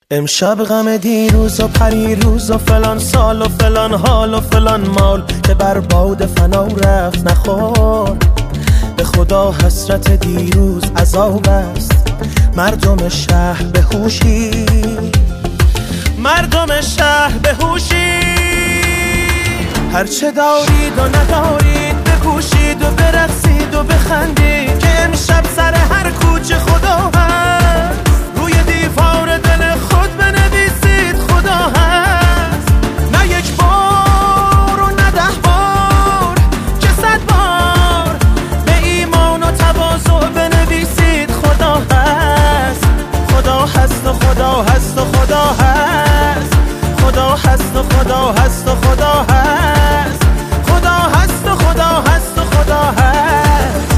امشب غم دیروز و پریروز و فلان سال و فلان حال و فلان مال که بر باد فنا رفت نخور. به خدا حسرت دیروز عذاب است. مردم شهر به هوشی، مردم شهر به هوشی. هرچه دارید و ندارید بکوشید و برقصید و بخندید که امشب سر هر کوچه خدا هست. روی دیوار دل خود بنویسید خدا هست. نه یک بار و نه 10 بار که 100 بار به ایمان و تواضع بنویسید خدا هست. خدا هست و خدا هست و خدا هست. خدا هست و خدا هست و خدا هست. خدا هست و خدا هست و خدا هست.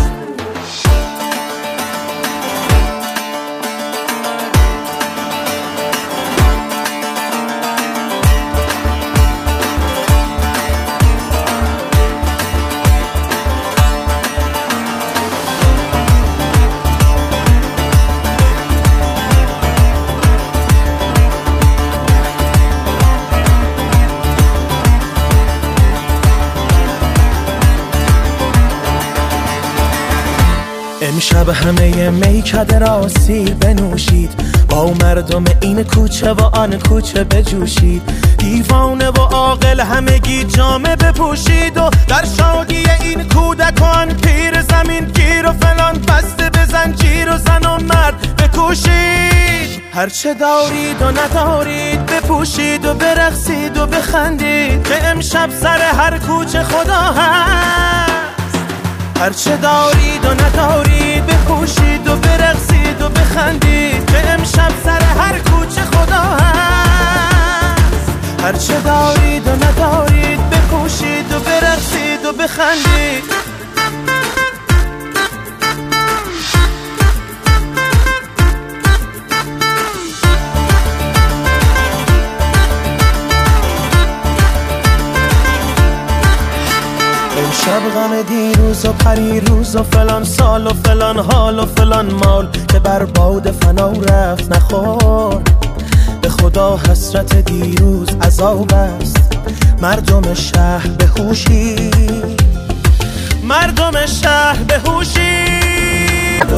امشب همه میکده را سیر بنوشید، با مردم این کوچه و آن کوچه بجوشید. دیوانه و عاقل همگی جامه بپوشید و در شادی این کودک و آن پیر زمین گیر و فلان بسته به زنجیر و زن و مرد بکوشید. هرچه دارید و ندارید بپوشید و برقصید و بخندید که امشب سر هر کوچه خدا هست. هرچه دارید و ندارید بپوشید و برقصید و بخندید که امشب سر هر کوچه خدا هست. هرچه دارید و ندارید بپوشید و برقصید و بخندید. امشب غم دیروز و پریروز و فلان سال و فلان حال و فلان مال که بر باد فنا رفت نخور. به خدا حسرت دیروز عذاب است. مردم شهر به هوشی، مردم شهر به هوشی.